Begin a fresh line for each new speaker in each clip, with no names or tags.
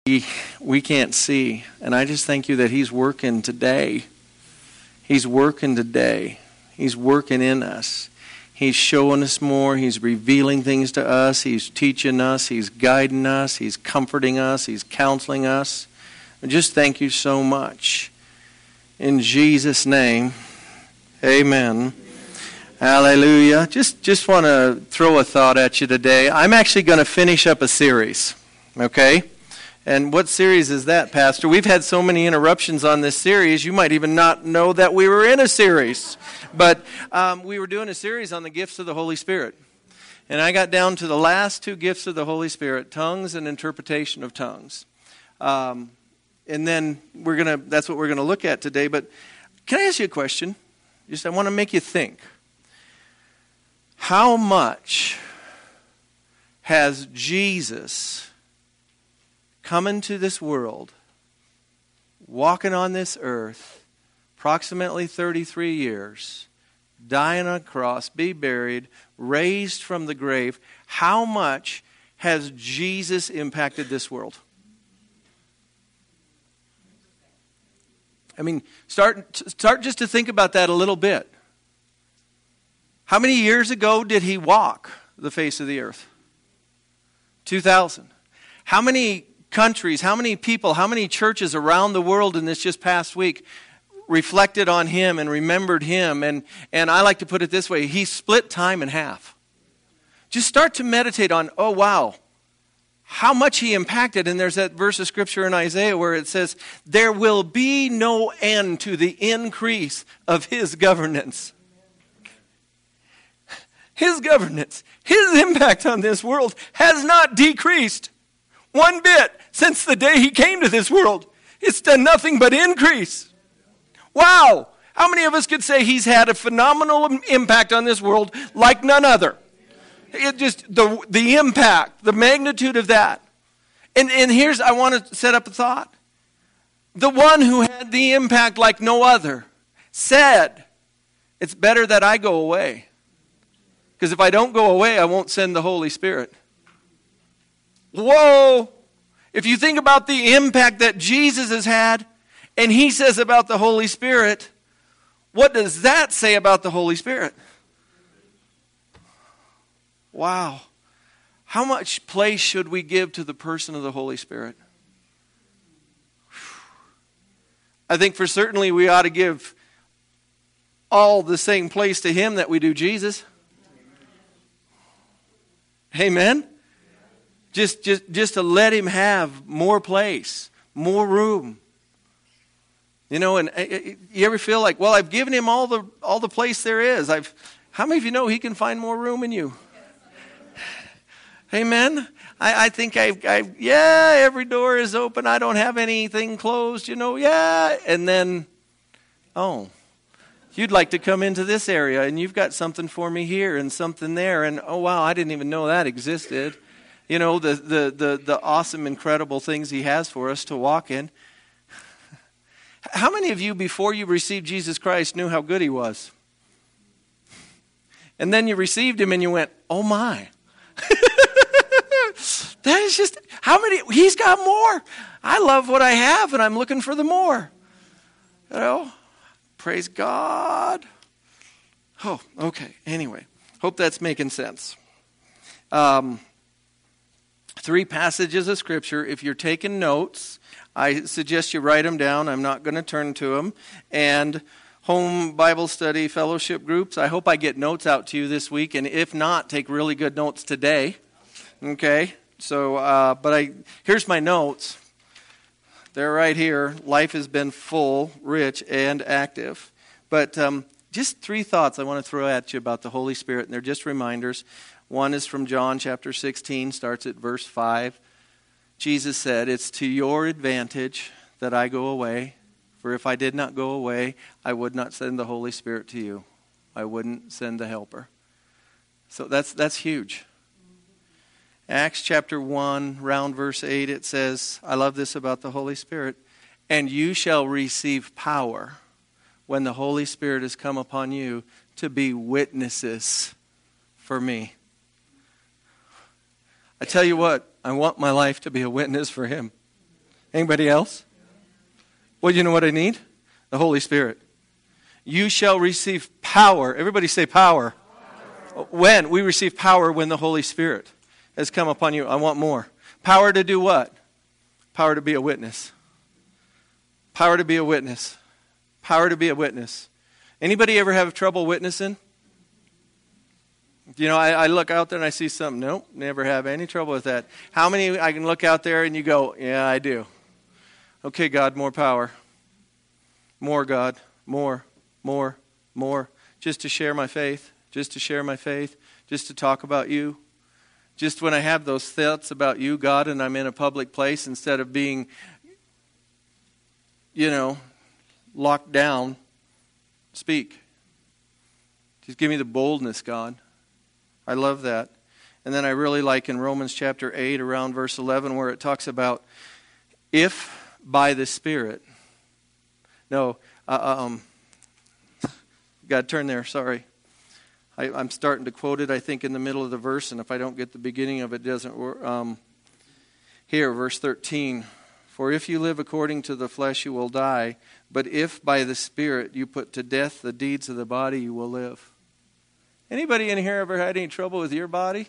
we can't see. And I just thank you that He's working today. He's working today. He's working in us. He's showing us more. He's revealing things to us. He's teaching us. He's guiding us. He's comforting us. He's counseling us. And just thank you so much. In Jesus' name, amen. Hallelujah. Just want to throw a thought at you today. I'm actually going to finish up a series, okay? And what series is that, Pastor? We've had so many interruptions on this series, you might even not know that we were in a series. But we were doing a series on the gifts of the Holy Spirit. And I got down to the last two gifts of the Holy Spirit, tongues and interpretation of tongues. And then that's what we're going to look at today. But can I ask you a question? I want to make you think. How much has Jesus come into this world, walking on this earth, approximately 33 years, dying on a cross, be buried, raised from the grave? How much has Jesus impacted this world? I mean, start just to think about that a little bit. How many years ago did He walk the face of the earth? 2,000. How many countries, how many people, how many churches around the world in this just past week reflected on Him and remembered Him? And I like to put it this way, He split time in half. Just start to meditate on, oh wow, how much He impacted. And there's that verse of Scripture in Isaiah where it says, there will be no end to the increase of His governance. His governance, His impact on this world has not decreased one bit since the day He came to this world. It's done nothing but increase. Wow! How many of us could say He's had a phenomenal impact on this world like none other? It just, the impact, the magnitude of that. And I want to set up a thought. The one who had the impact like no other said, it's better that I go away. Because if I don't go away, I won't send the Holy Spirit. Whoa! If you think about the impact that Jesus has had, and He says about the Holy Spirit, what does that say about the Holy Spirit? Wow. How much place should we give to the person of the Holy Spirit? I think for certainly we ought to give all the same place to Him that we do Jesus. Amen? Just to let Him have more place, more room. You know, and you ever feel like, well, I've given Him all the place there is. How many of you know He can find more room in you? Amen? I think every door is open. I don't have anything closed, yeah. And then, you'd like to come into this area, and you've got something for me here and something there. And, oh, wow, I didn't even know that existed. You know, the awesome, incredible things He has for us to walk in. How many of you, before you received Jesus Christ, knew how good He was? And then you received Him and you went, oh my. That is just, He's got more. I love what I have and I'm looking for the more. You know? Praise God. Oh, okay. Anyway, hope that's making sense. 3 passages of Scripture. If you're taking notes, I suggest you write them down. I'm not going to turn to them. And home Bible study fellowship groups, I hope I get notes out to you this week. And if not, take really good notes today. Okay? So, here's my notes. They're right here. Life has been full, rich, and active. But just 3 thoughts I want to throw at you about the Holy Spirit, and they're just reminders. One is from John chapter 16, starts at verse 5. Jesus said, it's to your advantage that I go away, for if I did not go away, I would not send the Holy Spirit to you. I wouldn't send the Helper. So that's huge. Acts chapter 1, around verse 8, it says, I love this about the Holy Spirit, and you shall receive power when the Holy Spirit has come upon you to be witnesses for me. I tell you what, I want my life to be a witness for Him. Anybody else? Well, you know what I need? The Holy Spirit. You shall receive power. Everybody say power. When? We receive power when the Holy Spirit has come upon you. I want more. Power to do what? Power to be a witness. Power to be a witness. Power to be a witness. Anybody ever have trouble witnessing? You know, I look out there and I see something. Nope, never have any trouble with that. How many I can look out there and you go, yeah, I do. Okay, God, more power. More, God. More. Just to share my faith. Just to share my faith. Just to talk about you. Just when I have those thoughts about you, God, and I'm in a public place, instead of being, locked down, speak. Just give me the boldness, God. I love that. And then I really like in Romans chapter 8, around verse 11, where it talks about if by the Spirit. No, got to turn there, sorry. I'm starting to quote it, I think, in the middle of the verse, and if I don't get the beginning of it, it doesn't work. Here, verse 13. For if you live according to the flesh, you will die. But if by the Spirit you put to death the deeds of the body, you will live. Anybody in here ever had any trouble with your body?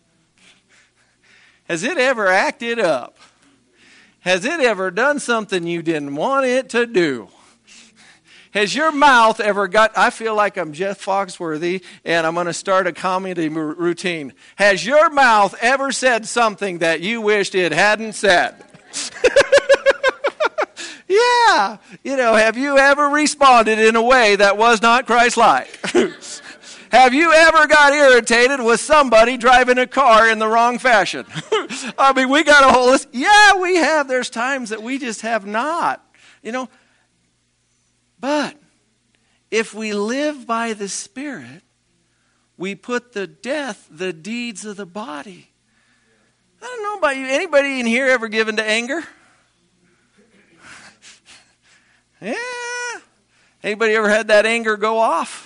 Has it ever acted up? Has it ever done something you didn't want it to do? Has your mouth ever got, I feel like I'm Jeff Foxworthy and I'm going to start a comedy routine. Has your mouth ever said something that you wished it hadn't said? Yeah. Have you ever responded in a way that was not Christ-like? Have you ever got irritated with somebody driving a car in the wrong fashion? I mean, we got a whole list. Yeah, we have. There's times that we just have not. But if we live by the Spirit, we put to death the deeds of the body. I don't know about you. Anybody in here ever given to anger? Yeah. Anybody ever had that anger go off?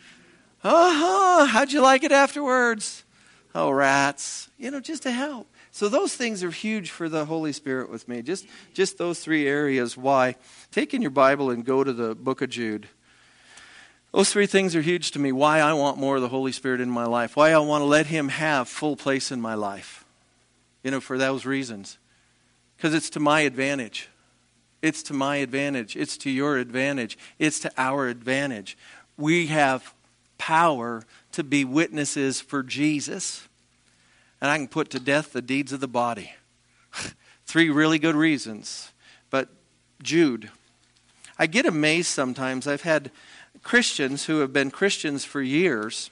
How'd you like it afterwards? Oh, rats. Just to help. So those things are huge for the Holy Spirit with me. Just those three areas. Why? Take in your Bible and go to the book of Jude. Those three things are huge to me. Why I want more of the Holy Spirit in my life. Why I want to let Him have full place in my life. For those reasons. Because it's to my advantage. It's to my advantage. It's to your advantage. It's to our advantage. We have power to be witnesses for Jesus. And I can put to death the deeds of the body. Three really good reasons. But Jude. I get amazed sometimes. I've had Christians who have been Christians for years,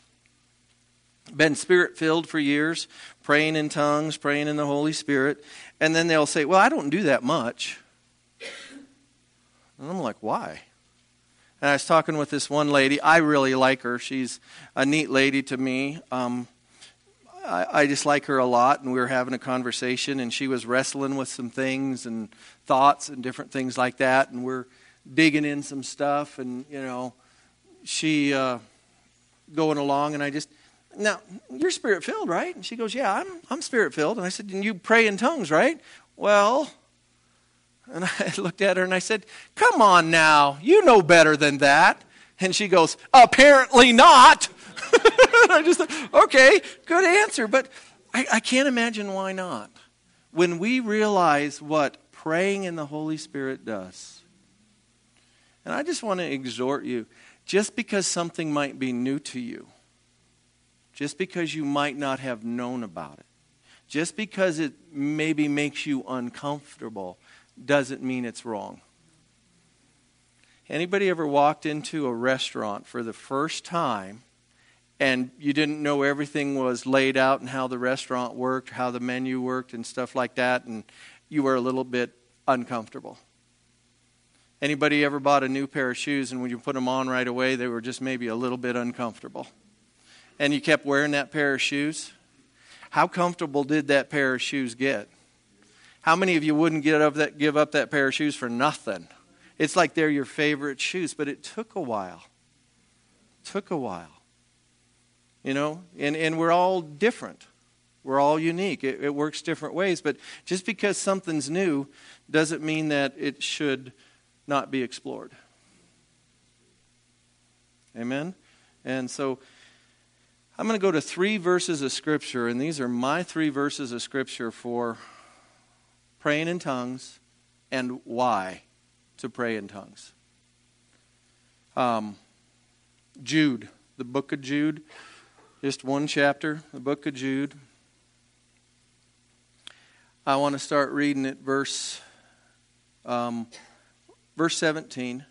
been Spirit-filled for years, praying in tongues, praying in the Holy Spirit, and then they'll say, well, I don't do that much. And I'm like, why? And I was talking with this one lady. I really like her. She's a neat lady to me. I just like her a lot, and we were having a conversation, and she was wrestling with some things and thoughts and different things like that, and we're digging in some stuff, and, she going along, and I just, now, you're Spirit-filled, right? And she goes, yeah, I'm Spirit-filled. And I said, and you pray in tongues, right? Well, and I looked at her and I said, come on now, you know better than that. And she goes, apparently not. I just thought, okay, good answer. But I can't imagine why not. When we realize what praying in the Holy Spirit does. And I just want to exhort you, just because something might be new to you, just because you might not have known about it, just because it maybe makes you uncomfortable, doesn't mean it's wrong. Anybody ever walked into a restaurant for the first time and you didn't know everything was laid out and how the restaurant worked, how the menu worked and stuff like that, and you were a little bit uncomfortable? Anybody ever bought a new pair of shoes and when you put them on right away, they were just maybe a little bit uncomfortable? And you kept wearing that pair of shoes? How comfortable did that pair of shoes get? How many of you wouldn't give up that pair of shoes for nothing? It's like they're your favorite shoes, but it took a while. And we're all different. We're all unique. It works different ways. But just because something's new doesn't mean that it should not be explored. Amen? And so I'm going to go to 3 verses of Scripture, and these are my 3 verses of Scripture for praying in tongues and why to pray in tongues. Jude, the book of Jude, just one chapter, the book of Jude. I want to start reading at verse 17.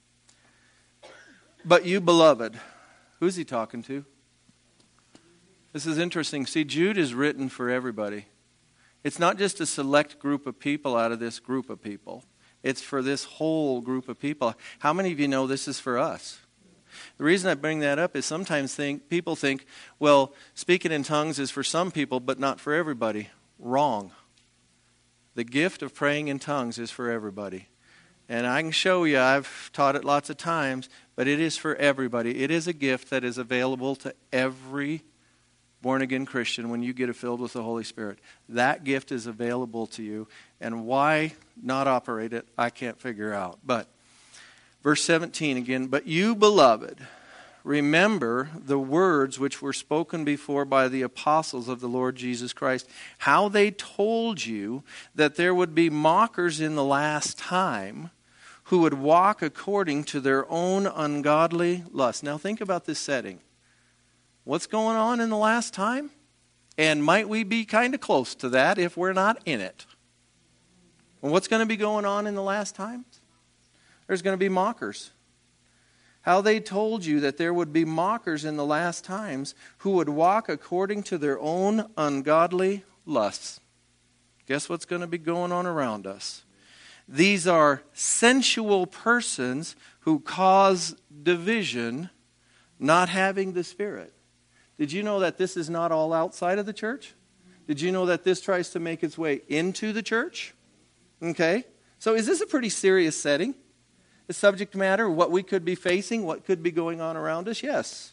But you, beloved, who's he talking to? This is interesting. See, Jude is written for everybody. It's not just a select group of people out of this group of people. It's for this whole group of people. How many of you know this is for us? The reason I bring that up is sometimes people think, well, speaking in tongues is for some people, but not for everybody. Wrong. The gift of praying in tongues is for everybody. And I can show you, I've taught it lots of times, but it is for everybody. It is a gift that is available to every born-again Christian when you get it filled with the Holy Spirit. That gift is available to you. And why not operate it, I can't figure out. But verse 17 again, but you, beloved, remember the words which were spoken before by the apostles of the Lord Jesus Christ, how they told you that there would be mockers in the last time who would walk according to their own ungodly lust. Now think about this setting. What's going on in the last time? And might we be kind of close to that if we're not in it? And what's going to be going on in the last time? There's going to be mockers. How they told you that there would be mockers in the last times who would walk according to their own ungodly lusts. Guess what's going to be going on around us? These are sensual persons who cause division, not having the Spirit. Did you know that this is not all outside of the church? Did you know that this tries to make its way into the church? Okay. So is this a pretty serious setting? The subject matter, what we could be facing, what could be going on around us? Yes.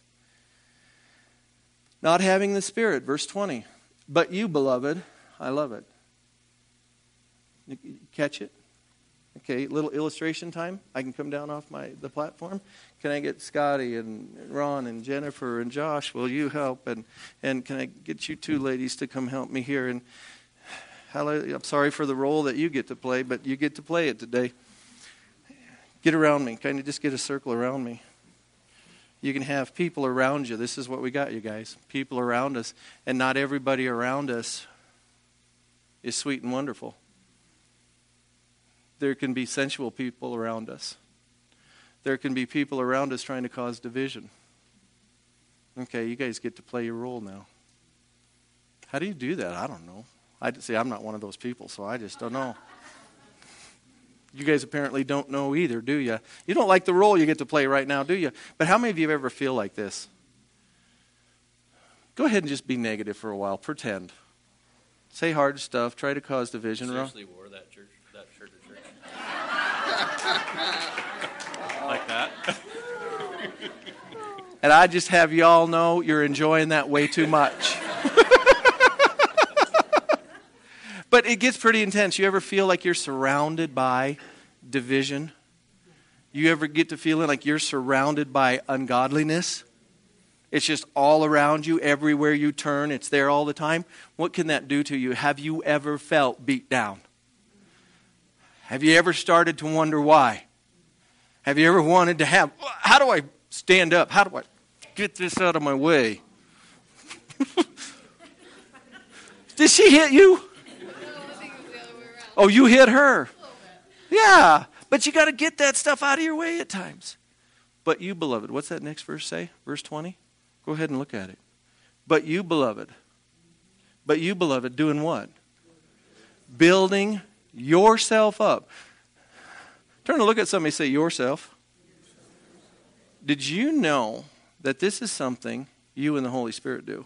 Not having the Spirit, verse 20. But you, beloved, I love it. You catch it? Okay, little illustration time. I can come down off the platform. Can I get Scotty and Ron and Jennifer and Josh? Will you help? And can I get you 2 ladies to come help me here? And I'm sorry for the role that you get to play, but you get to play it today. Get around me. Kind of just get a circle around me. You can have people around you. This is what we got, you guys. People around us. And not everybody around us is sweet and wonderful. There can be sensual people around us. There can be people around us trying to cause division. Okay, you guys get to play your role now. How do you do that? I don't know. I'm not one of those people, so I just don't know. You guys apparently don't know either, do you? You don't like the role you get to play right now, do you? But how many of you ever feel like this? Go ahead and just be negative for a while. Pretend. Say hard stuff. Try to cause division.
Seriously wore that shirt to church. Like that.
And I just have you all know you're enjoying that way too much. But it gets pretty intense. You ever feel like you're surrounded by division? You ever get to feeling like you're surrounded by ungodliness? It's just all around you, everywhere you turn. It's there all the time. What can that do to you? Have you ever felt beat down? Have you ever started to wonder why? Have you ever wanted to how do I stand up? How do I get this out of my way? Did she hit you? Oh, you hit her. Yeah, but you got to get that stuff out of your way at times. But you, beloved, what's that next verse say? Verse 20? Go ahead and look at it. But you, beloved, doing what? Building yourself up. Turn to look at somebody and say, yourself. Did you know that this is something you and the Holy Spirit do?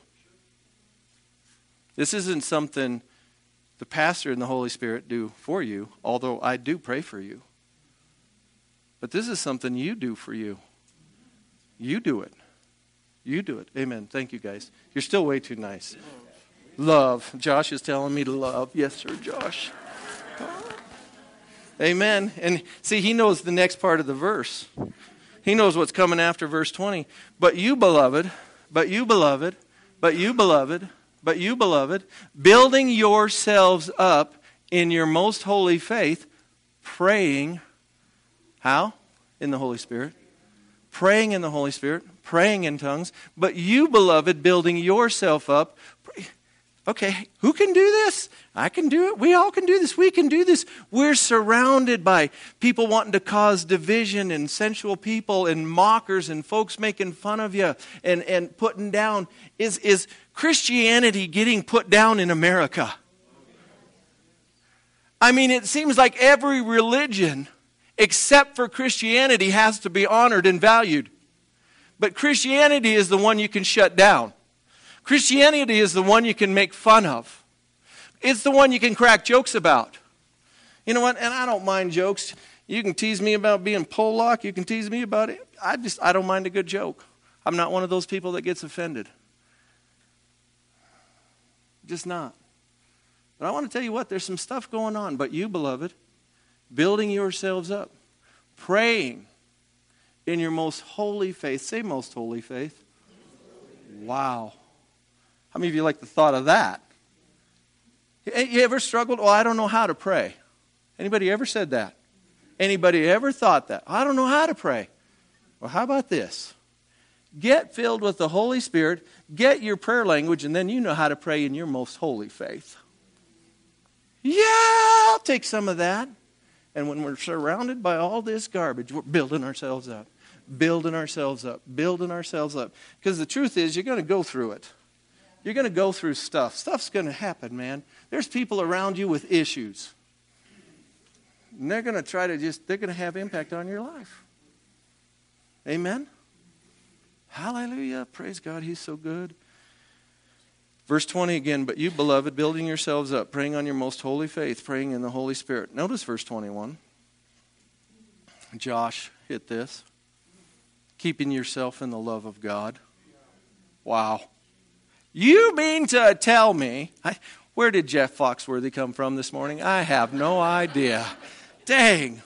This isn't something the pastor and the Holy Spirit do for you, although I do pray for you. But this is something you do for you. You do it. You do it. Amen. Thank you, guys. You're still way too nice. Love. Josh is telling me to love. Yes, sir, Josh. Amen. And see, he knows the next part of the verse. He knows what's coming after verse 20. But you, beloved, but you, beloved, but you, beloved, but you, beloved, building yourselves up in your most holy faith, praying, how? In the Holy Spirit. Praying in the Holy Spirit, praying in tongues. But you, beloved, building yourself up. Okay, who can do this? I can do it. We all can do this. We can do this. We're surrounded by people wanting to cause division and sensual people and mockers and folks making fun of you and putting down. Is Christianity getting put down in America? I mean, it seems like every religion except for Christianity has to be honored and valued. But Christianity is the one you can shut down. Christianity is the one you can make fun of. It's the one you can crack jokes about. You know what? And I don't mind jokes. You can tease me about being Polak. You can tease me about it. I don't mind a good joke. I'm not one of those people that gets offended. Just not. But I want to tell you what, there's some stuff going on. But you, beloved, building yourselves up, praying in your most holy faith. Say most holy faith. Wow. How many of you like the thought of that? You ever struggled? Well, I don't know how to pray. Anybody ever said that? Anybody ever thought that? I don't know how to pray. Well, how about this? Get filled with the Holy Spirit, get your prayer language, and then you know how to pray in your most holy faith. Yeah, I'll take some of that. And when we're surrounded by all this garbage, we're building ourselves up, building ourselves up, building ourselves up. Because the truth is, you're going to go through it. You're going to go through stuff. Stuff's going to happen, man. There's people around you with issues. And they're going to they're going to have impact on your life. Amen? Hallelujah. Praise God. He's so good. Verse 20 again, but you, beloved, building yourselves up, praying on your most holy faith, praying in the Holy Spirit. Notice verse 21. Josh hit this. Keeping yourself in the love of God. Wow. You mean to tell me, where did Jeff Foxworthy come from this morning? I have no idea. Dang.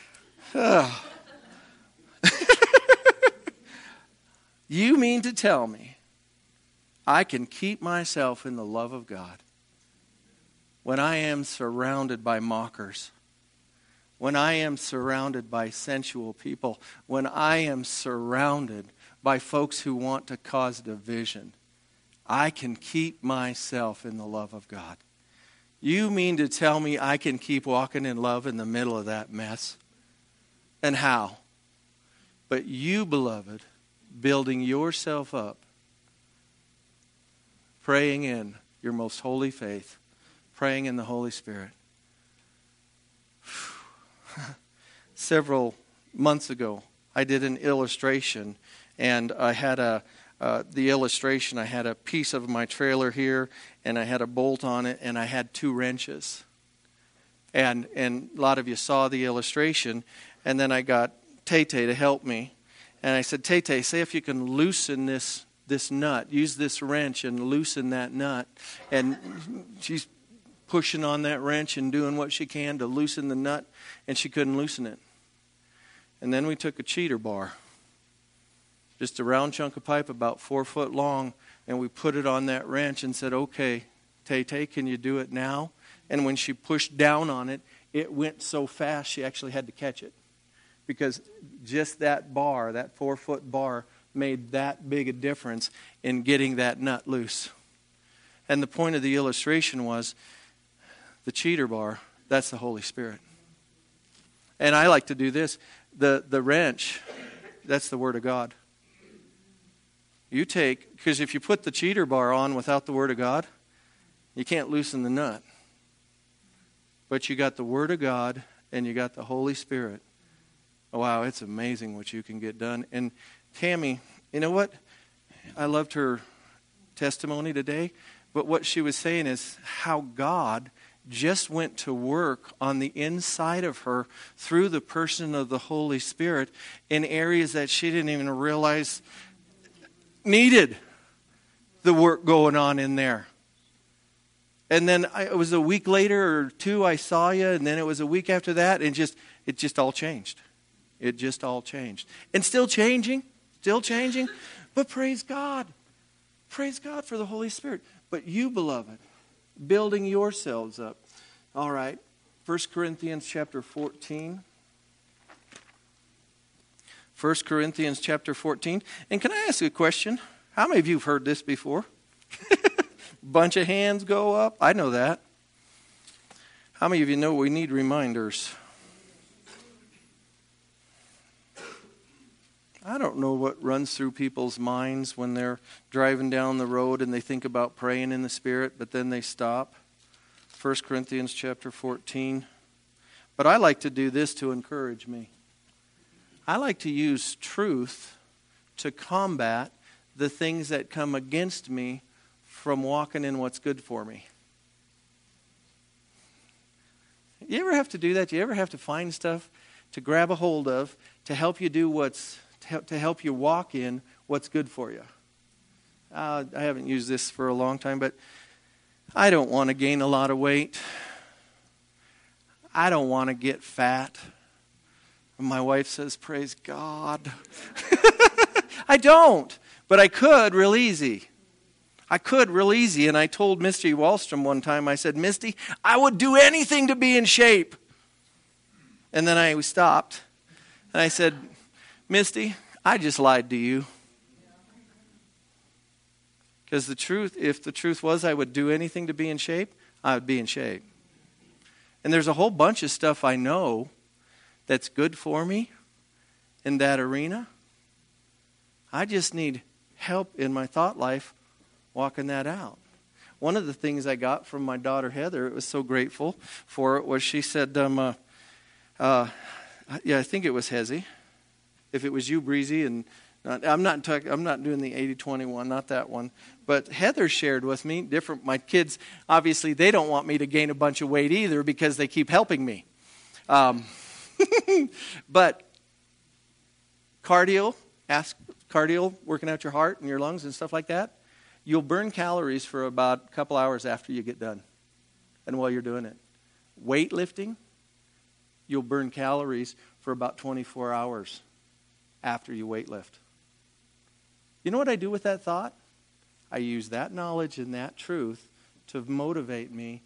You mean to tell me I can keep myself in the love of God when I am surrounded by mockers, when I am surrounded by sensual people, when I am surrounded by folks who want to cause division? I can keep myself in the love of God. You mean to tell me I can keep walking in love in the middle of that mess? And how? But you, beloved, building yourself up, praying in your most holy faith, praying in the Holy Spirit. Several months ago, I did an illustration, and I had the illustration, I had a piece of my trailer here, and I had a bolt on it, and I had 2 wrenches. And a lot of you saw the illustration, and then I got Tay-Tay to help me. And I said, Tay-Tay, see if you can loosen this nut. Use this wrench and loosen that nut. And she's pushing on that wrench and doing what she can to loosen the nut, and she couldn't loosen it. And then we took a cheater bar, just a round chunk of pipe about 4 foot long, and we put it on that wrench and said, okay, Tay-Tay, can you do it now? And when she pushed down on it, it went so fast she actually had to catch it. Because just that bar, that 4 foot bar, made that big a difference in getting that nut loose. And the point of the illustration was the cheater bar, that's the Holy Spirit. And I like to do this. The wrench, that's the Word of God. You take, because if you put the cheater bar on without the Word of God, you can't loosen the nut. But you got the Word of God and you got the Holy Spirit. Wow, it's amazing what you can get done. And Tammy, you know what? I loved her testimony today. But what she was saying is how God just went to work on the inside of her through the person of the Holy Spirit in areas that she didn't even realize needed the work going on in there. And then it was a week later or two I saw you, and then it was a week after that, and it just all changed. It just all changed. And still changing, but praise God. Praise God for the Holy Spirit. But you, beloved, building yourselves up. All right, 1 Corinthians chapter 14. 1 Corinthians chapter 14. And can I ask you a question? How many of you have heard this before? Bunch of hands go up. I know that. How many of you know we need reminders? I don't know what runs through people's minds when they're driving down the road and they think about praying in the Spirit, but then they stop. 1 Corinthians chapter 14. But I like to do this to encourage me. I like to use truth to combat the things that come against me from walking in what's good for me. You ever have to do that? You ever have to find stuff to grab a hold of to help you do to help you walk in what's good for you? I haven't used this for a long time, but I don't want to gain a lot of weight. I don't want to get fat. My wife says, praise God. I don't, but I could real easy. And I told Misty Wallstrom one time, I said, Misty, I would do anything to be in shape. And then I stopped. And I said, Misty, I just lied to you. Because if the truth was I would do anything to be in shape, I would be in shape. And there's a whole bunch of stuff I know that's good for me in that arena. I just need help in my thought life walking that out. One of the things I got from my daughter Heather, it was so grateful for it, was she said, I think it was Hezzy. If it was you, Breezy, and I'm not doing the 80-20 one, not that one. But Heather shared with me my kids, obviously they don't want me to gain a bunch of weight either because they keep helping me. But cardio, working out your heart and your lungs and stuff like that, you'll burn calories for about a couple hours after you get done and while you're doing it. Weightlifting, you'll burn calories for about 24 hours after you weightlift. You know what I do with that thought? I use that knowledge and that truth to motivate me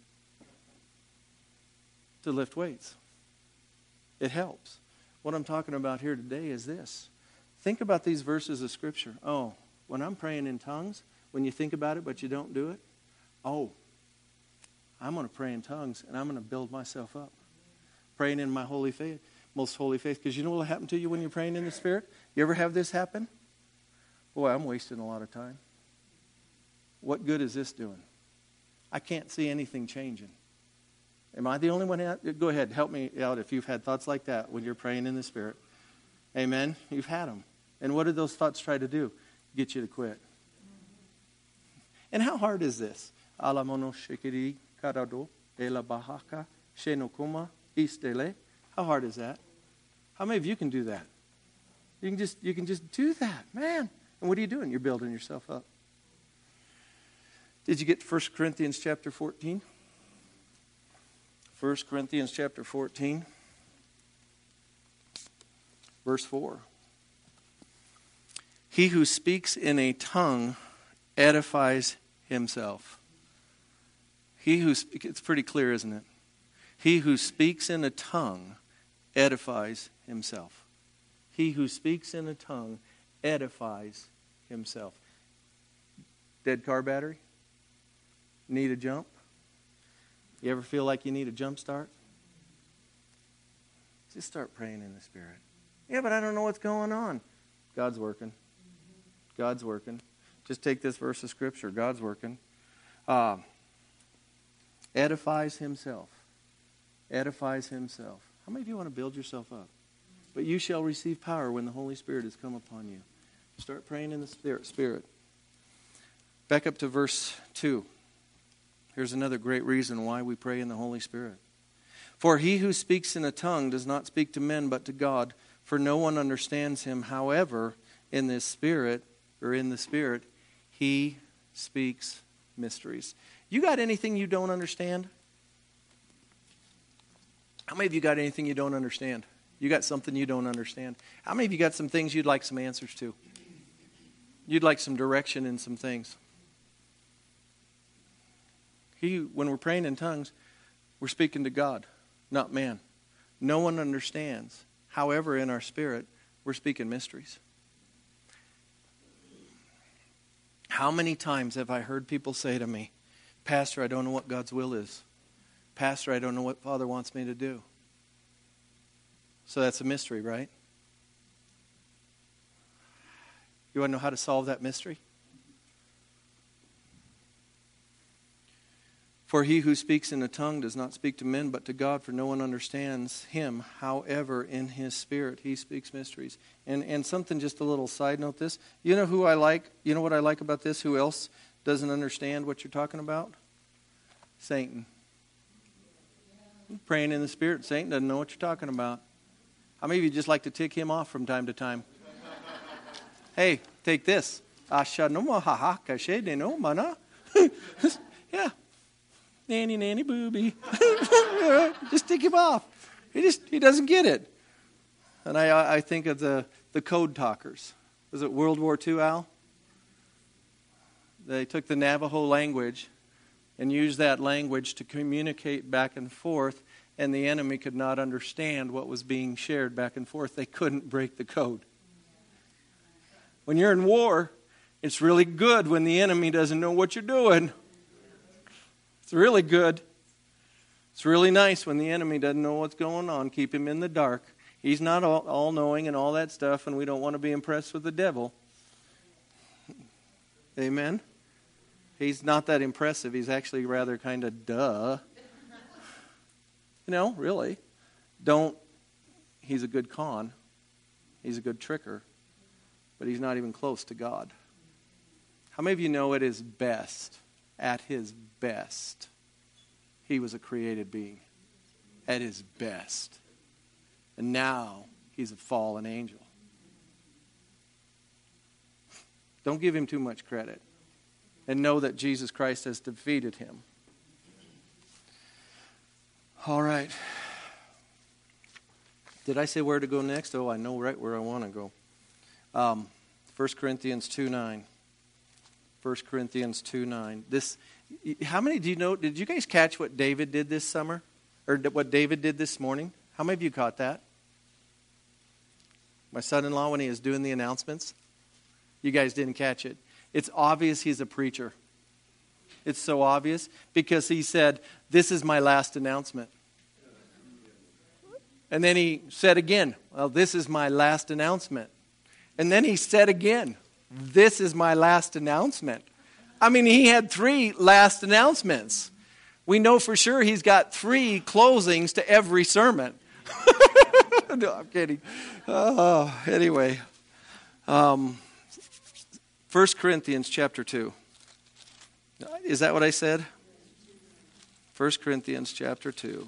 to lift weights. It helps. What I'm talking about here today is this. Think about these verses of Scripture. Oh, when I'm praying in tongues, when you think about it but you don't do it, I'm going to pray in tongues and I'm going to build myself up. Praying in my holy faith, most holy faith. Because you know what will happen to you when you're praying in the Spirit? You ever have this happen? Boy, I'm wasting a lot of time. What good is this doing? I can't see anything changing. Am I the only one? Go ahead, help me out if you've had thoughts like that when you're praying in the Spirit. Amen? You've had them. And what did those thoughts try to do? Get you to quit. And how hard is this? Alamono shikiri karado ela bahaka shenokuma istele. How hard is that? How many of you can do that? You can just do that, man. And what are you doing? You're building yourself up. Did you get 1 Corinthians chapter 14? 1 Corinthians chapter 14, verse 4. He who speaks in a tongue edifies himself. It's pretty clear, isn't it? He who speaks in a tongue edifies himself. He who speaks in a tongue edifies himself. Dead car battery? Need a jump? You ever feel like you need a jump start? Just start praying in the Spirit. Yeah, but I don't know what's going on. God's working. God's working. Just take this verse of Scripture. God's working. Edifies himself. Edifies himself. How many of you want to build yourself up? But you shall receive power when the Holy Spirit has come upon you. Start praying in the Spirit. Back up to verse 2. Here's another great reason why we pray in the Holy Spirit. For he who speaks in a tongue does not speak to men but to God, for no one understands him. However, in the Spirit, he speaks mysteries. You got anything you don't understand? How many of you got anything you don't understand? You got something you don't understand? How many of you got some things you'd like some answers to? You'd like some direction in some things. When we're praying in tongues, we're speaking to God, not man. No one understands. However, in our spirit, we're speaking mysteries. How many times have I heard people say to me, Pastor, I don't know what God's will is. Pastor, I don't know what Father wants me to do. So that's a mystery, right? You want to know how to solve that mystery? For he who speaks in a tongue does not speak to men, but to God, for no one understands him. However, in his spirit, he speaks mysteries. And something, just a little side note this. You know who I like? You know what I like about this? Who else doesn't understand what you're talking about? Satan. Praying in the spirit, Satan doesn't know what you're talking about. How many of you just like to tick him off from time to time? Hey, take this. Yeah. Nanny, booby. Just tick him off. He doesn't get it. And I think of the code talkers. Was it World War II, Al? They took the Navajo language and used that language to communicate back and forth, and the enemy could not understand what was being shared back and forth. They couldn't break the code. When you're in war, it's really good when the enemy doesn't know what you're doing. It's really good. It's really nice when the enemy doesn't know what's going on. Keep him in the dark. He's not all-knowing and all that stuff, and we don't want to be impressed with the devil. Amen? He's not that impressive. He's actually rather kind of duh. Really. He's a good con. He's a good tricker. But he's not even close to God. How many of you know at his best, he was a created being? At his best. And now he's a fallen angel. Don't give him too much credit. And know that Jesus Christ has defeated him. All right. Did I say where to go next? Oh, I know right where I want to go. 1 Corinthians 2:9. 1 Corinthians 2:9. How many do you know? Did you guys catch what David did this summer? Or what David did this morning? How many of you caught that? My son-in-law, when he was doing the announcements. You guys didn't catch it. It's obvious he's a preacher. It's so obvious because he said, "This is my last announcement." And then he said again, "Well, this is my last announcement." And then he said again, "This is my last announcement." I mean, he had 3 last announcements. We know for sure he's got 3 closings to every sermon. No, I'm kidding. Anyway. 1 Corinthians chapter 2. Is that what I said? 1 Corinthians chapter 2.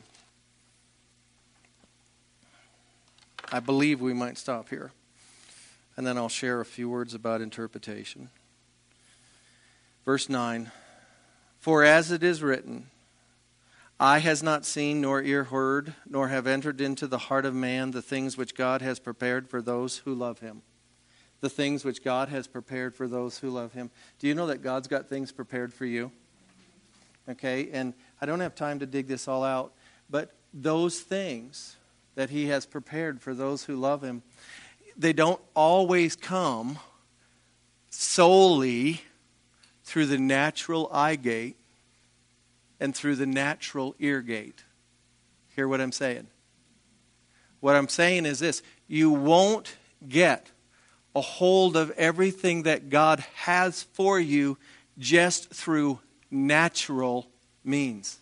I believe we might stop here. And then I'll share a few words about interpretation. Verse 9. For as it is written, eye has not seen, nor ear heard, nor have entered into the heart of man the things which God has prepared for those who love him. The things which God has prepared for those who love him. Do you know that God's got things prepared for you? Okay, and I don't have time to dig this all out, but those things that he has prepared for those who love him, they don't always come solely through the natural eye gate and through the natural ear gate. Hear what I'm saying? What I'm saying is this: you won't get a hold of everything that God has for you just through natural means.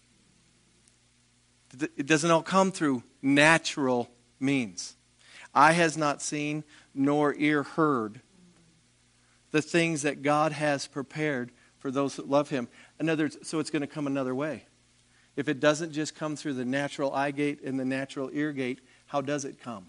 It doesn't all come through natural means. Eye has not seen, nor ear heard the things that God has prepared for those that love him. So it's going to come another way. If it doesn't just come through the natural eye gate and the natural ear gate, how does it come?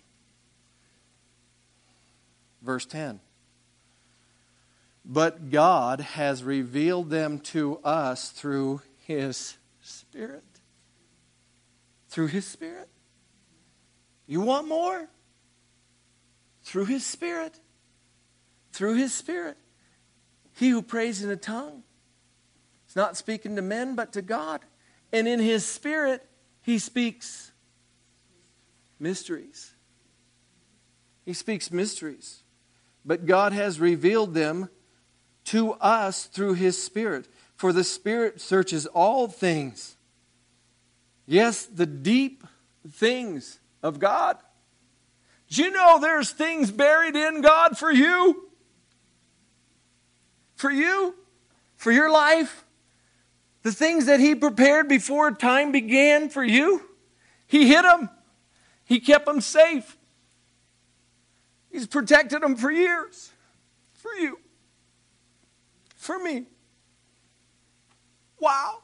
Verse 10. But God has revealed them to us through His Spirit. Through His Spirit. You want more? Through His Spirit. Through His Spirit. He who prays in a tongue is not speaking to men but to God. And in His Spirit, He speaks mysteries. He speaks mysteries. But God has revealed them to us through His Spirit. For the Spirit searches all things. Yes, the deep things of God. Do you know there's things buried in God for you? For you? For your life? The things that He prepared before time began for you? He hid them. He kept them safe. He's protected them for years. For you. For me. Wow.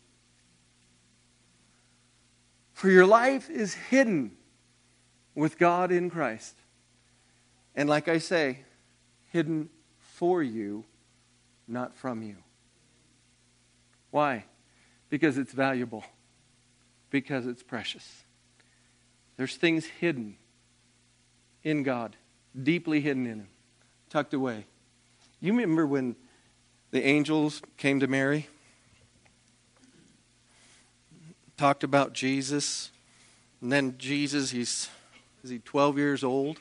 For your life is hidden with God in Christ. And like I say, hidden for you, not from you. Why? Because it's valuable. Because it's precious. There's things hidden in God. Deeply hidden in Him. Tucked away. You remember when the angels came to Mary? Talked about Jesus. And then Jesus, is he 12 years old?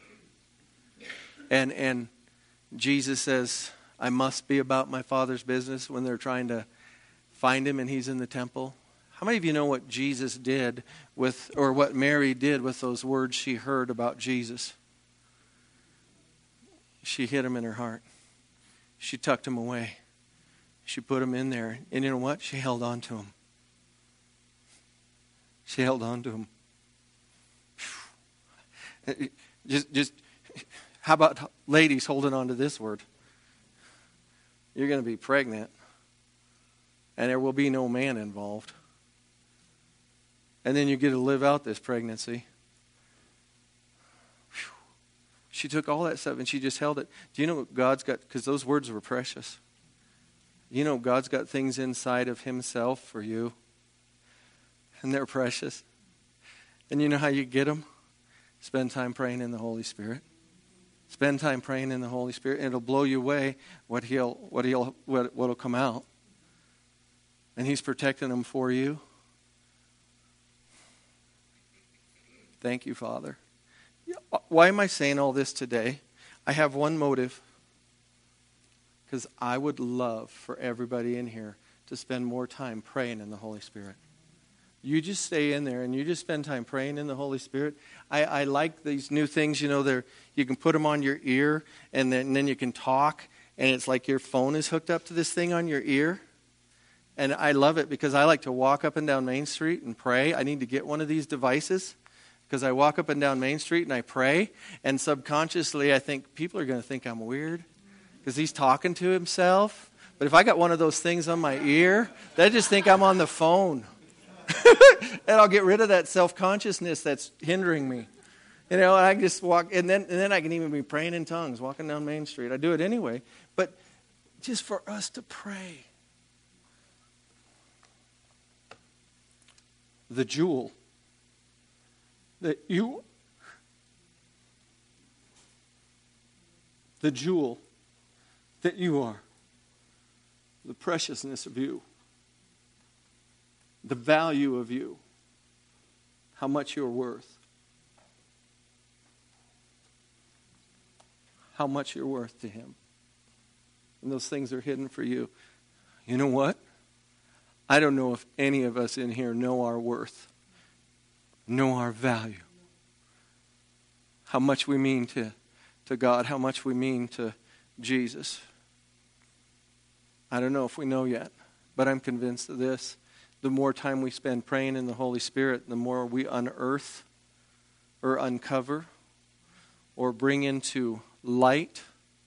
And Jesus says, I must be about my Father's business when they're trying to find Him and He's in the temple. How many of you know what Jesus did with, or what Mary did with those words she heard about Jesus? She hid them in her heart. She tucked them away. She put them in there. And you know what? She held on to them. She held on to them. Just, how about ladies holding on to this word? You're going to be pregnant, and there will be no man involved. And then you get to live out this pregnancy. She took all that stuff and she just held it. Do you know what God's got? Because those words were precious. You know God's got things inside of Himself for you. And they're precious. And you know how you get them? Spend time praying in the Holy Spirit. Spend time praying in the Holy Spirit. And it'll blow you away what'll come out. And He's protecting them for you. Thank you, Father. Why am I saying all this today? I have one motive. Because I would love for everybody in here to spend more time praying in the Holy Spirit. You just stay in there and you just spend time praying in the Holy Spirit. I like these new things, you know, you can put them on your ear and then you can talk. And it's like your phone is hooked up to this thing on your ear. And I love it because I like to walk up and down Main Street and pray. I need to get one of these devices. Because I walk up and down Main Street and I pray, and subconsciously I think people are going to think I'm weird because he's talking to himself. But if I got one of those things on my ear, they just think I'm on the phone. And I'll get rid of that self-consciousness that's hindering me. You know, and I just walk, and then I can even be praying in tongues, walking down Main Street. I do it anyway. But just for us to pray. The jewel that you, the jewel that you are, the preciousness of you, the value of you, how much you're worth, how much you're worth to Him. And those things are hidden for you. You know what? I don't know if any of us in here know our worth. Know our value. How much we mean to God, how much we mean to Jesus. I don't know if we know yet, but I'm convinced of this. The more time we spend praying in the Holy Spirit, the more we unearth or uncover or bring into light.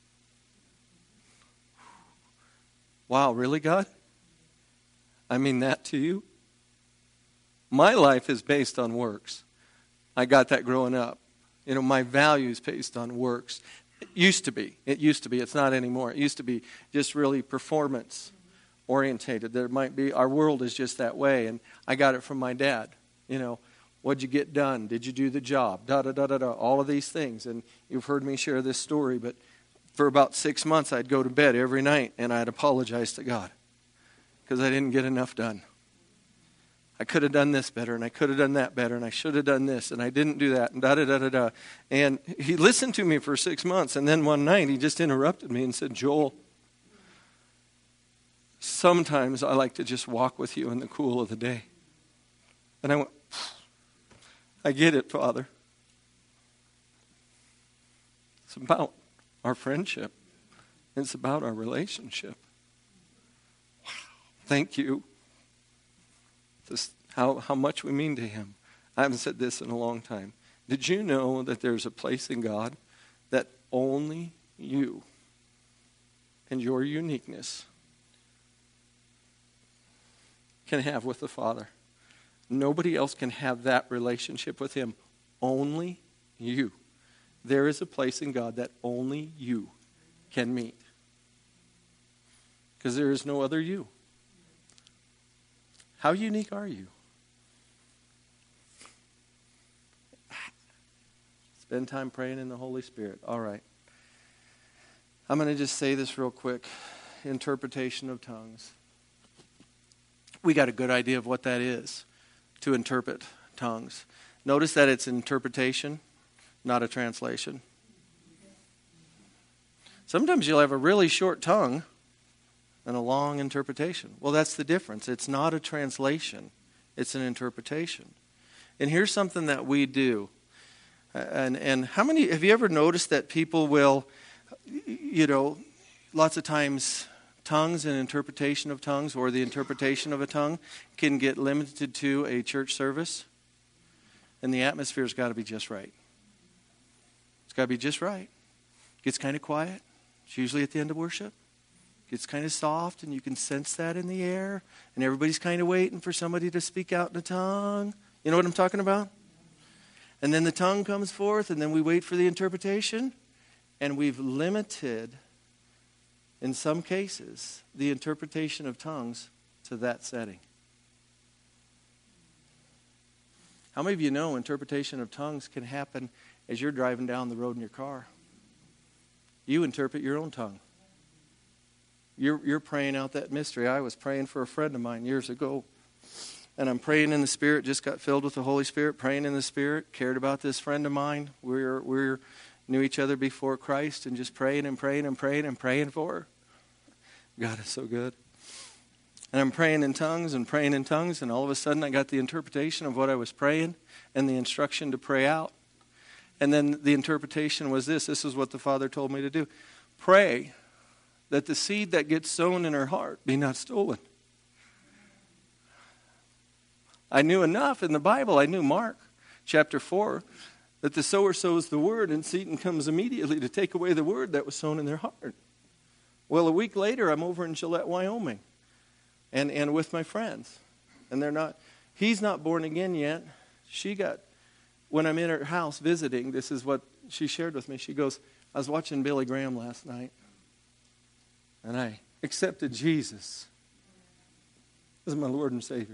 Wow, really, God? I mean that to you? My life is based on works. I got that growing up. You know, my value is based on works. It used to be. It's not anymore. It used to be just really performance orientated. There might be, our world is just that way. And I got it from my dad. What'd you get done? Did you do the job? Da-da-da-da-da, all of these things. And you've heard me share this story, but for about 6 months, I'd go to bed every night, and I'd apologize to God because I didn't get enough done. I could have done this better, and I could have done that better, and I should have done this, and I didn't do that, and da-da-da-da-da. And he listened to me for 6 months, and then one night, he just interrupted me and said, Joel, sometimes I like to just walk with you in the cool of the day. And I went, I get it, Father. It's about our friendship. It's about our relationship. Wow. Thank you. Just how much we mean to him. I haven't said this in a long time. Did you know that there's a place in God that only you and your uniqueness can have with the Father? Nobody else can have that relationship with him. Only you. There is a place in God that only you can meet. Because there is no other you. How unique are you? Spend time praying in the Holy Spirit. All right. I'm going to just say this real quick. Interpretation of tongues. We got a good idea of what that is. To interpret tongues. Notice that it's interpretation, not a translation. Sometimes you'll have a really short tongue and a long interpretation. Well, that's the difference. It's not a translation. It's an interpretation. And here's something that we do. And how many, have you ever noticed that people will, lots of times tongues and interpretation of tongues, or the interpretation of a tongue, can get limited to a church service. And the atmosphere's got to be just right. It's got to be just right. Gets kind of quiet. It's usually at the end of worship. Gets kind of soft, and you can sense that in the air. And everybody's kind of waiting for somebody to speak out in a tongue. You know what I'm talking about? And then the tongue comes forth, and then we wait for the interpretation. And we've limited, in some cases, the interpretation of tongues to that setting. How many of you know interpretation of tongues can happen as you're driving down the road in your car? You interpret your own tongue. You're praying out that mystery. I was praying for a friend of mine years ago, and I'm praying in the Spirit, just got filled with the Holy Spirit, praying in the Spirit, cared about this friend of mine. We're knew each other before Christ, and just praying and praying and praying and praying for her. God is so good. And I'm praying in tongues, and all of a sudden I got the interpretation of what I was praying and the instruction to pray out. And then the interpretation was this. This is what the Father told me to do. Pray that the seed that gets sown in her heart be not stolen. I knew enough in the Bible. I knew Mark chapter 4 that the sower sows the word, and Satan comes immediately to take away the word that was sown in their heart. Well, a week later, I'm over in Gillette, Wyoming, and with my friends. And he's not born again yet. When I'm in her house visiting, this is what she shared with me. She goes, I was watching Billy Graham last night, and I accepted Jesus as my Lord and Savior.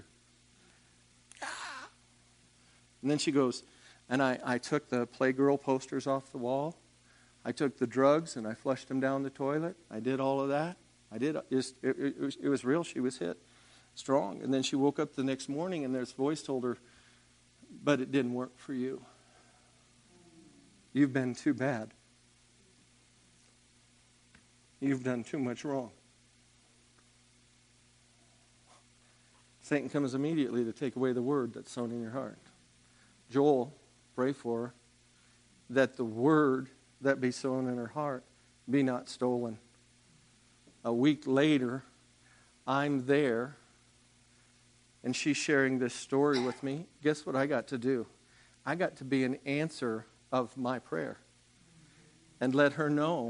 And then she goes, and I took the Playgirl posters off the wall. I took the drugs and I flushed them down the toilet. I did all of that. It was real. She was hit strong. And then she woke up the next morning and this voice told her, but it didn't work for you. You've been too bad. You've done too much wrong. Satan comes immediately to take away the word that's sown in your heart. Joel, pray for her, that the word that be sown in her heart be not stolen. A week later, I'm there, and she's sharing this story with me. Guess what I got to do? I got to be an answer of my prayer and let her know,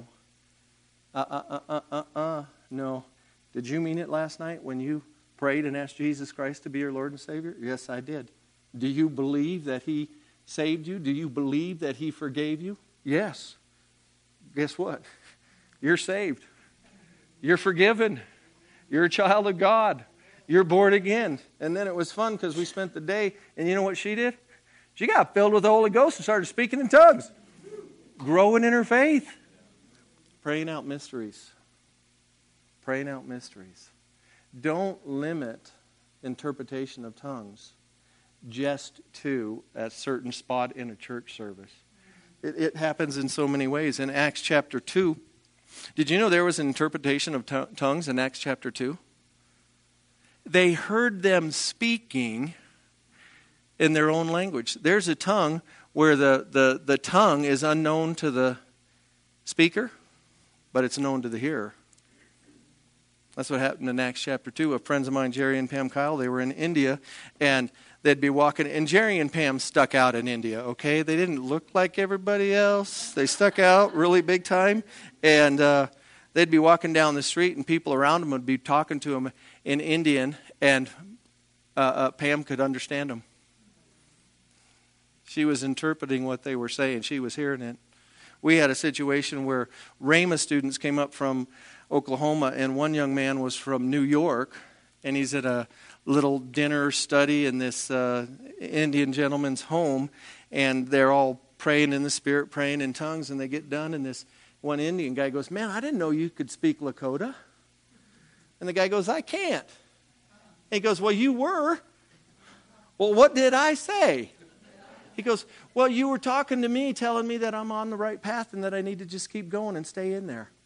no. Did you mean it last night when you prayed and asked Jesus Christ to be your Lord and Savior? Yes, I did. Do you believe that He saved you? Do you believe that He forgave you? Yes. Guess what? You're saved. You're forgiven. You're a child of God. You're born again. And then it was fun because we spent the day, and you know what she did? She got filled with the Holy Ghost and started speaking in tongues. Growing in her faith. Praying out mysteries. Praying out mysteries. Don't limit interpretation of tongues just to a certain spot in a church service. It happens in so many ways. In Acts chapter 2, did you know there was an interpretation of tongues in Acts chapter 2? They heard them speaking in their own language. There's a tongue where the tongue is unknown to the speaker, but it's known to the hearer. That's what happened in Acts chapter 2. A friends of mine, Jerry and Pam Kyle, they were in India, and they'd be walking, and Jerry and Pam stuck out in India, okay? They didn't look like everybody else. They stuck out really big time, and they'd be walking down the street, and people around them would be talking to them in Indian, and Pam could understand them. She was interpreting what they were saying. She was hearing it. We had a situation where Rhema students came up from Oklahoma, and one young man was from New York, and he's at a little dinner study in this Indian gentleman's home, and they're all praying in the Spirit, praying in tongues, and they get done, and this one Indian guy goes, "Man, I didn't know you could speak Lakota." And the guy goes, "I can't." And he goes, "Well, you were." "Well, what did I say?" He goes, "Well, you were talking to me, telling me that I'm on the right path and that I need to just keep going and stay in there."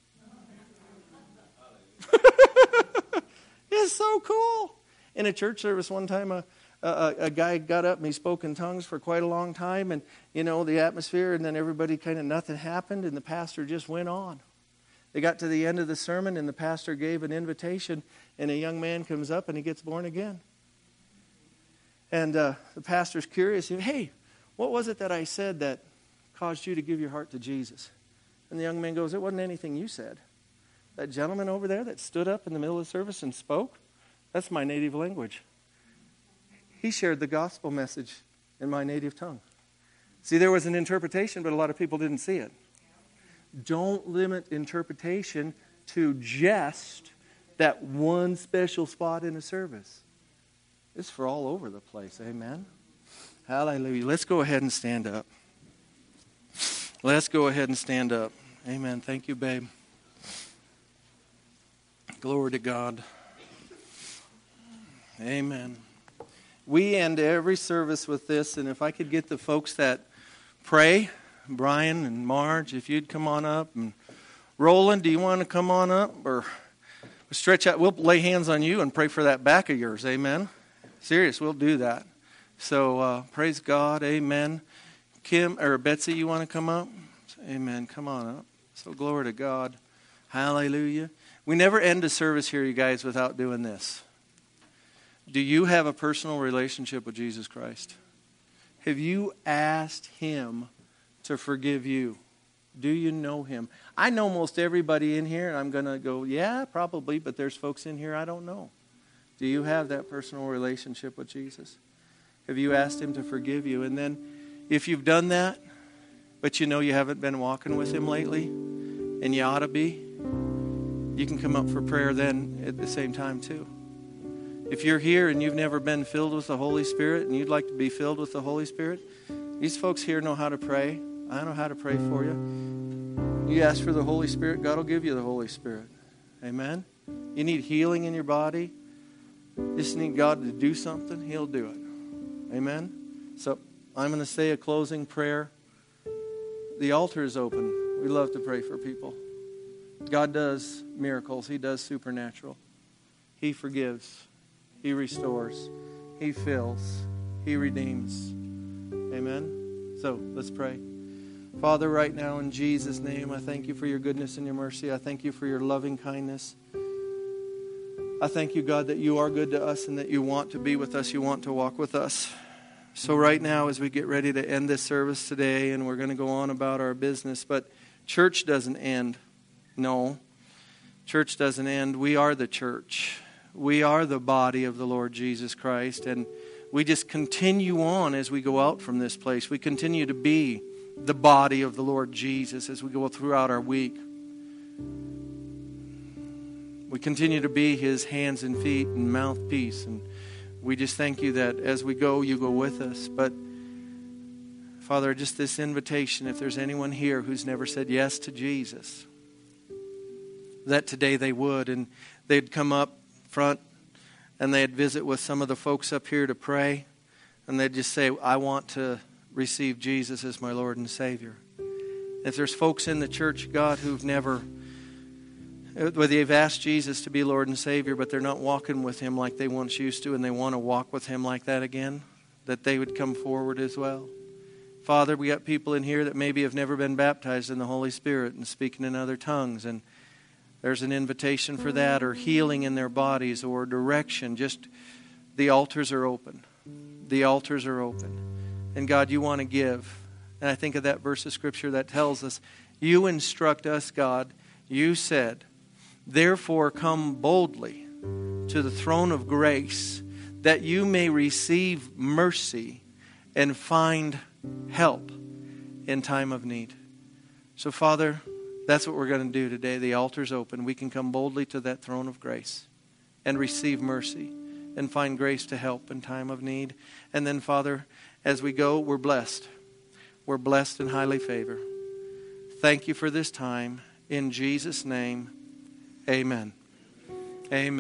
It's so cool. In a church service one time, a guy got up and he spoke in tongues for quite a long time, and you know the atmosphere, and then everybody kind of nothing happened, and the pastor just went on. They got to the end of the sermon, and the pastor gave an invitation, and a young man comes up and he gets born again. And the pastor's curious. "Hey, what was it that I said that caused you to give your heart to Jesus?" And the young man goes, "It wasn't anything you said. That gentleman over there that stood up in the middle of the service and spoke, that's my native language. He shared the gospel message in my native tongue." See, there was an interpretation, but a lot of people didn't see it. Don't limit interpretation to just that one special spot in a service. It's for all over the place. Amen. Hallelujah. Let's go ahead and stand up. Let's go ahead and stand up. Amen. Thank you, babe. Glory to God. Amen. We end every service with this, and if I could get the folks that pray, Brian and Marge, if you'd come on up, and Roland, do you want to come on up? Or stretch out, we'll lay hands on you and pray for that back of yours. Amen. Serious, we'll do that. So praise God. Amen. Kim or Betsy, you want to come up? Amen. Come on up. So glory to God. Hallelujah. We never end a service here, you guys, without doing this. Do you have a personal relationship with Jesus Christ? Have you asked Him to forgive you? Do you know Him? I know most everybody in here, and I'm going to go, yeah, probably, but there's folks in here I don't know. Do you have that personal relationship with Jesus? Have you asked Him to forgive you? And then if you've done that, but you know you haven't been walking with Him lately, and you ought to be, you can come up for prayer then at the same time too. If you're here and you've never been filled with the Holy Spirit and you'd like to be filled with the Holy Spirit, these folks here know how to pray. I know how to pray for you. You ask for the Holy Spirit, God will give you the Holy Spirit. Amen? You need healing in your body. You just need God to do something, He'll do it. Amen? So I'm going to say a closing prayer. The altar is open. We love to pray for people. God does miracles. He does supernatural. He forgives. He restores. He fills. He redeems. Amen? So let's pray. Father, right now in Jesus' name, I thank you for your goodness and your mercy. I thank you for your loving kindness. I thank you, God, that you are good to us and that you want to be with us. You want to walk with us. So right now, as we get ready to end this service today, and we're going to go on about our business, but church doesn't end. No, church doesn't end. We are the church. We are the body of the Lord Jesus Christ, and we just continue on as we go out from this place. We continue to be the body of the Lord Jesus as we go throughout our week. We continue to be His hands and feet and mouthpiece. And we just thank You that as we go, You go with us. But Father, just this invitation, if there's anyone here who's never said yes to Jesus, that today they would, and they'd come up front and they'd visit with some of the folks up here to pray, and they'd just say, I want to receive Jesus as my Lord and Savior. If there's folks in the church, God, who've never, whether they've asked Jesus to be Lord and Savior, but they're not walking with Him like they once used to, and they want to walk with Him like that again, that they would come forward as well. Father, we got people in here that maybe have never been baptized in the Holy Spirit and speaking in other tongues, and there's an invitation for that, or healing in their bodies, or direction. Just the altars are open. The altars are open. And God, You want to give. And I think of that verse of Scripture that tells us, You instruct us, God. You said, therefore come boldly to the throne of grace, that you may receive mercy and find help in time of need. So, Father, that's what we're going to do today. The altar's open. We can come boldly to that throne of grace and receive mercy and find grace to help in time of need. And then, Father, as we go, we're blessed. We're blessed and highly favored. Thank You for this time. In Jesus' name, amen. Amen.